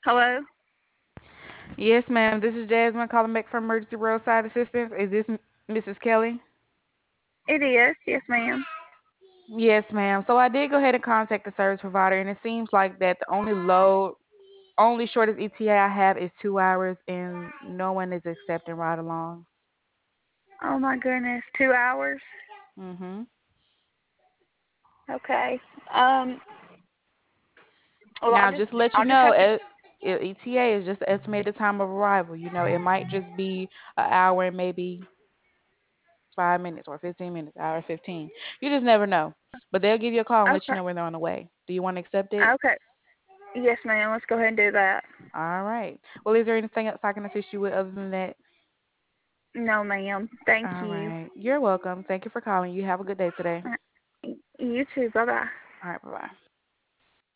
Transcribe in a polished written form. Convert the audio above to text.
Hello? Yes, ma'am. This is Jasmine calling back from Emergency Roadside Assistance. Is this Mrs. Kelly? It is. Yes, ma'am. Yes, ma'am. So I did go ahead and contact the service provider, and it seems like that the only shortest ETA I have is 2 hours, and no one is accepting ride-alongs. Oh my goodness. 2 hours? Mm-hmm. Okay. Um, well, Now, just to let you I'll just know, have to, ETA is just the estimated time of arrival. It might just be an hour and maybe 5 minutes or 15 minutes, hour 15. You just never know. But they'll give you a call and let you okay. know when they're on the way. Do you want to accept it? Okay. Yes, ma'am. Let's go ahead and do that. All right. Well, is there anything else I can assist you with other than that? No, ma'am. Thank All you. right. You're welcome. Thank you for calling. You have a good day today. You too. Bye-bye. All right. Bye bye.